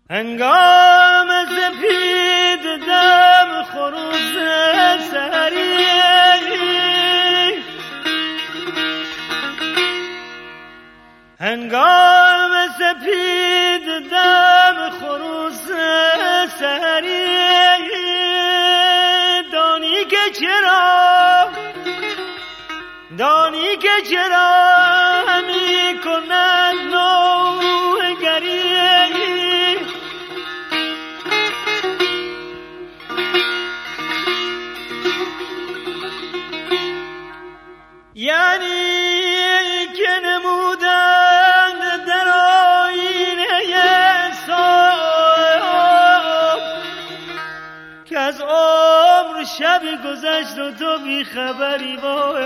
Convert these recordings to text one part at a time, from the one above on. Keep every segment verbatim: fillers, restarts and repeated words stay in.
هنگام سپید دم خروس سحری، هنگام سپید دم خروس سحری، دانی که چرا دانی که چرا می کند نوگری، یعنی که نمودند در آینه صاحب که از عمر شبی گذشت و تو بی خبری. وای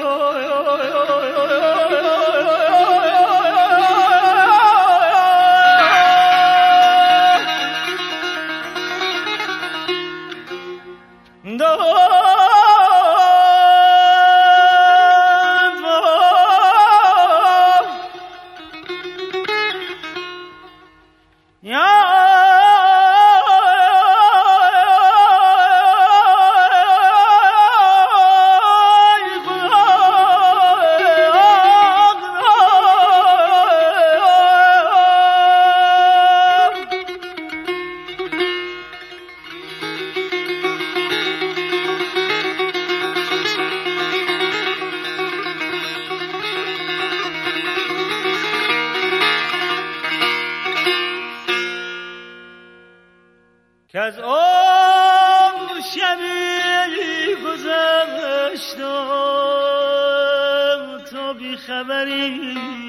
که از عمر شبی گذشت و تو بی خبری.